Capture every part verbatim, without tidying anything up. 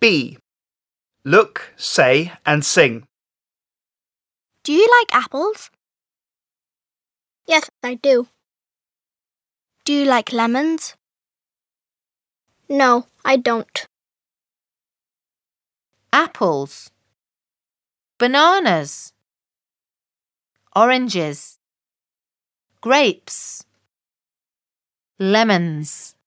B. Look, say and sing. Do you like apples? Yes, I do. Do you like lemons? No, I don't. Apples, bananas, oranges, grapes, lemons.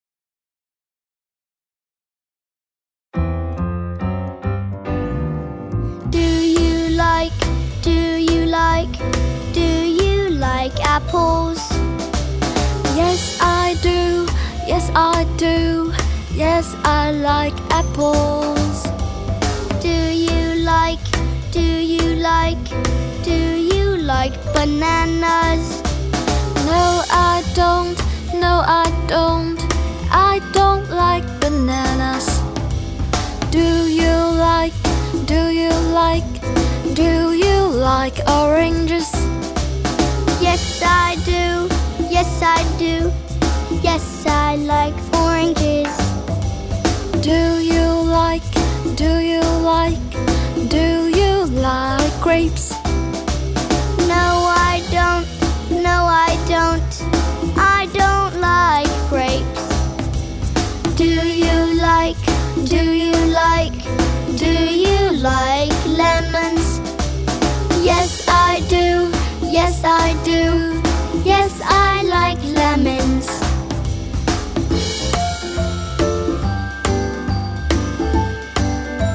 Do you like, do you like, do you like apples? Yes, I do. Yes, I do. Yes, I like apples. Do you like, do you like, do you like bananas? No, I don't. No, I don't. I don't like bananas. Do you like, do you like, do you like oranges? Yes, I do. Yes, I do. Yes, I like oranges. Do you like, do you like, do you like grapes? No, I don't. No, I don't. I don't like grapes. Do you like, do you like, do you like lemons? Yes, I do. Yes, I do. Yes, I like lemons.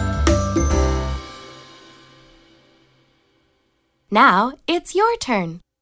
Now it's your turn.